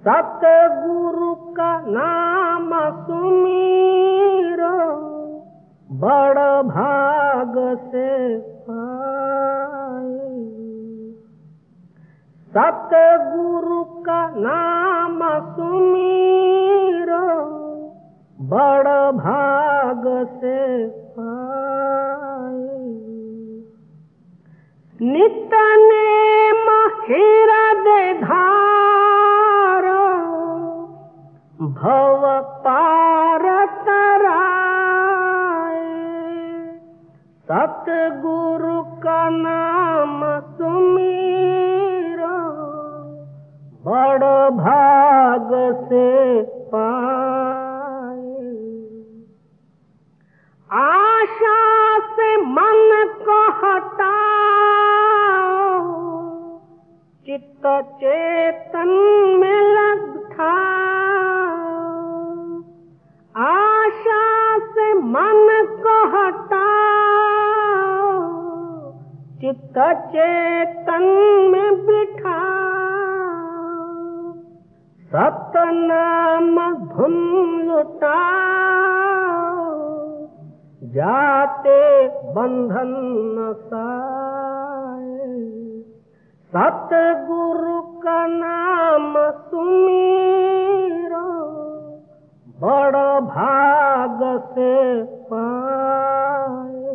सतगुरु का नाम सुमीरो बड़ भाग से पाए। सतगुरु का नाम सुमीरो बड़ भाग से पाए। नित नेम हृदय धारो भव पार तराए। सतगुरु का नाम सुमीरो बड़ भाग से पाए। आशा से मन को हटाओ, चित्त चेतन में लगाओ। आशा से मन को हटाओ, चित्त चेतन में बिठाओ। सतनाम धुन लुटाओ, जाते बंधन नसाए। सतगुरु का नाम सुमीरो बड़ भाग से पाए।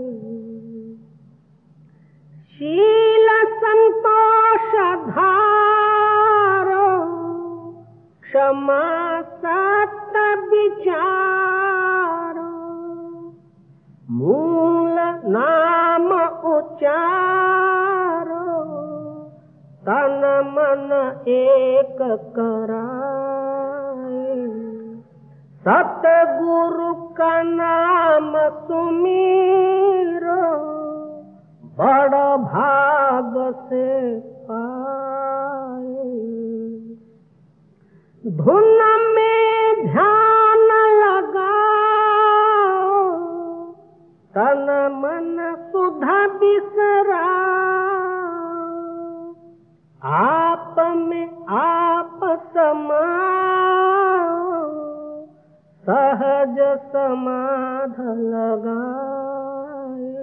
शील संतोष धारो, क्षमा सत्य विचारो। मूल नाम उचारो, तन मन एक कराए। सतगुरु का नाम सुमीरो बड़ भाग से पाए। धुन में ध्यान लगाओ, तन मन सुधा बिसराओ। आप में आप समाओ, सहज समाध लगाए।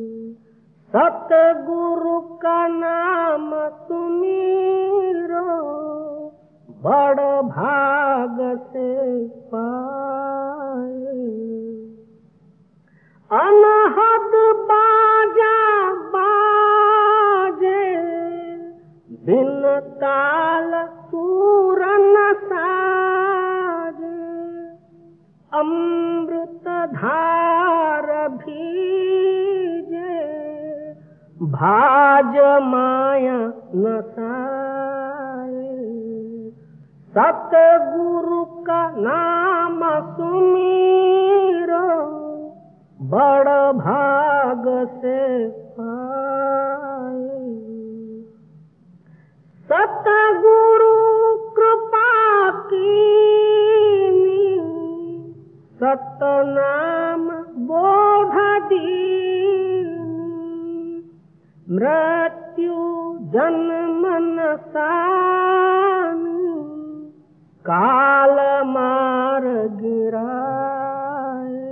सतगुरु का नाम सुमीरो बड़ भाग से पाए। अनहद बाजा बाजे, बिन ताल सुर न साजे। अमृत धार भीजे, भाज माया न साए। सतगुरु का नाम सुमीरो बड़ भाग से पाए। सतगुरु कृपा कीनी, सतनाम बोध दीनी। मृत्यु जन्म नसानी, काल मार गिराए।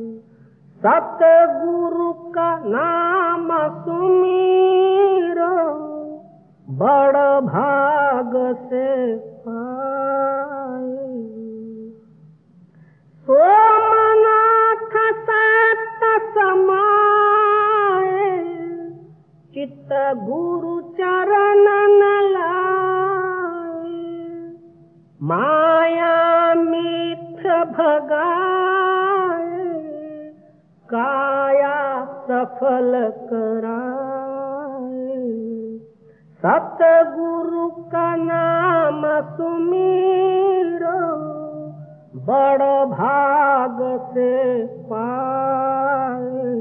सतगुरु का नाम सुमीरो बड़ भाग से पाए। सोमनाथ सत समाए, चित्त गुरु चरण न लाए। माया मिथ्य भगाए, काया सफल कराए। सतगुरु का नाम सुमीरो बड़ भाग से पाए।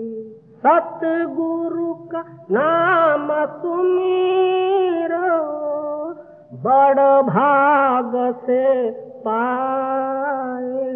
सतगुरु का नाम सुमीरो बड़ भाग से पाए।